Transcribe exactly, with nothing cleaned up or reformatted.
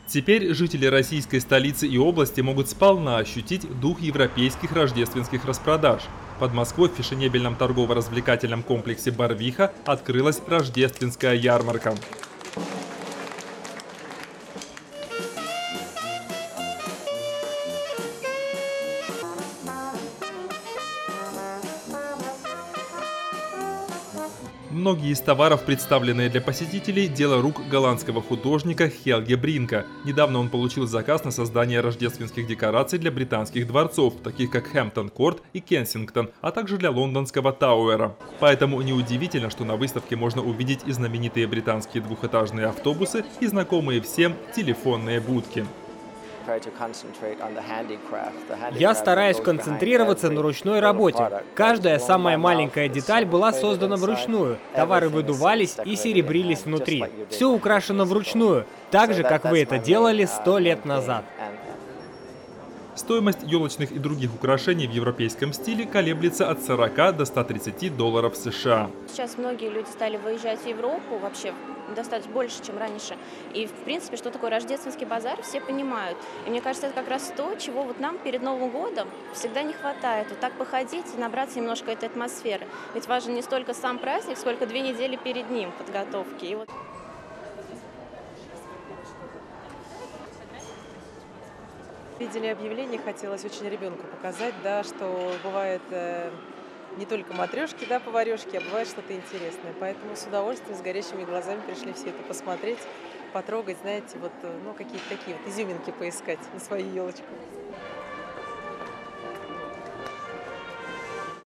Теперь жители российской столицы и области могут сполна ощутить дух европейских рождественских распродаж. Под Москвой в фешенебельном торгово-развлекательном комплексе «Барвиха» открылась рождественская ярмарка. Многие из товаров, представленные для посетителей, дело рук голландского художника Хельге Бринка. Недавно он получил заказ на создание рождественских декораций для британских дворцов, таких как Хэмптон-Корт и Кенсингтон, а также для лондонского Тауэра. Поэтому неудивительно, что на выставке можно увидеть и знаменитые британские двухэтажные автобусы, и знакомые всем телефонные будки. Я стараюсь концентрироваться на ручной работе. Каждая самая маленькая деталь была создана вручную. Товары выдувались и серебрились внутри. Все украшено вручную, так же, как вы это делали сто лет назад. Стоимость елочных и других украшений в европейском стиле колеблется от сорока до ста тридцати долларов США. Сейчас многие люди стали выезжать в Европу, вообще достаточно больше, чем раньше. И, в принципе, что такое рождественский базар, все понимают. И мне кажется, это как раз то, чего вот нам перед Новым годом всегда не хватает. Вот так походить и набраться немножко этой атмосферы. Ведь важен не столько сам праздник, сколько две недели перед ним подготовки. И вот... Видели объявление, хотелось очень ребенку показать, да, что бывает э, не только матрешки, да, поварешки, а бывает что-то интересное. Поэтому с удовольствием, с горящими глазами пришли все это посмотреть, потрогать, знаете, вот, ну, какие-то такие вот изюминки поискать на свою елочку.